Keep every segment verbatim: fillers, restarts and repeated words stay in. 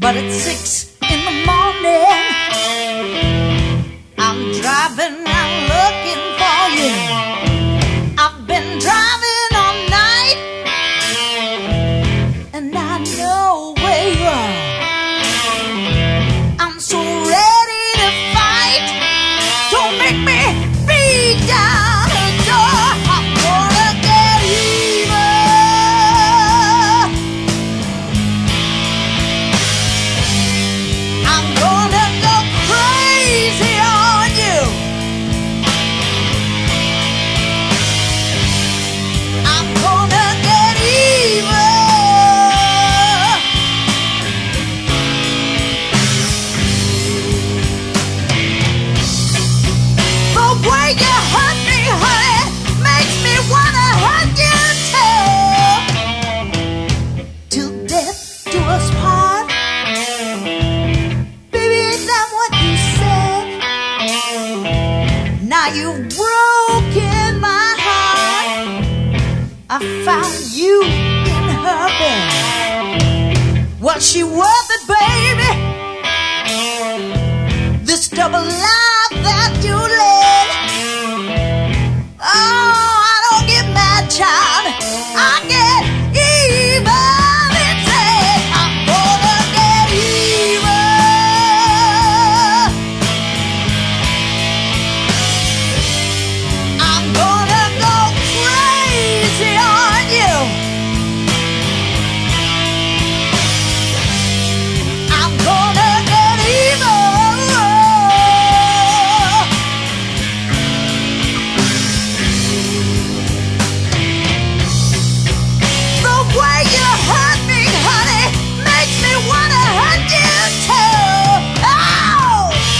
but at six in the morning, I'm driving around looking for you. I've been driving all night, and I know where you are. I'm so ready to fight. Don't make me beat down the door. I'm gonna get even. I'm gonna go crazy on you. I'm gonna get even. The way you hurt me, honey, makes me wanna hurt you too. Till death do us part. Baby, ain't that what you said? Now you've broken my heart. I found you in her bed. Was she worth it, baby? This double life that you led. Oh, I don't get mad, child. I get even. It's it. I'm gonna get even. I'm gonna go crazy on you. I'm gonna get even. The way you hurt me, honey, makes me wanna hurt you too. Oh!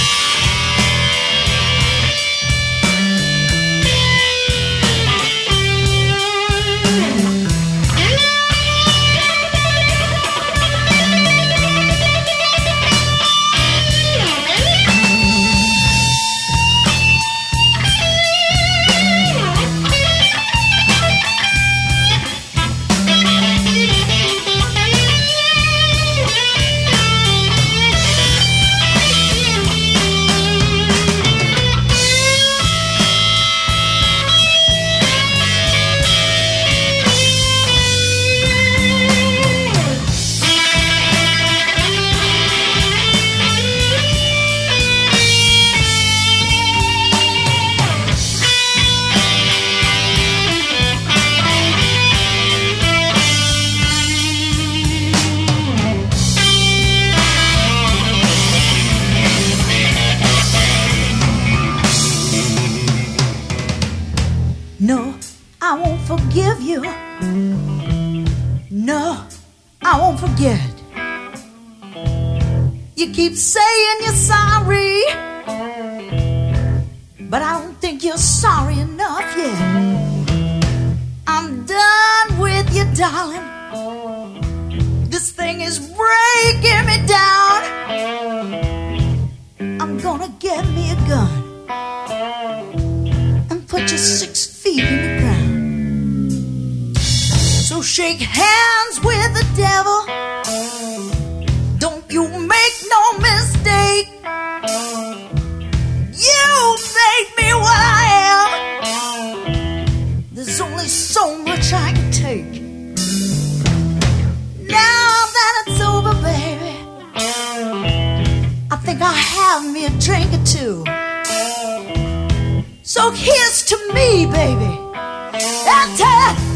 No, I won't forgive you. No, I won't forget. You keep saying you're sorry, but I don't think you're sorry enough yet. I'm done with you, darling. This thing is breaking me down. I'm gonna get me a gun and put you six feet in the ground. So shake hands with the devil. Don't you make no mistake. You made me what I am. There's only so much I can take. Now that it's over, baby, I think I'll have me a drink or two. So here's to me, baby. That's it.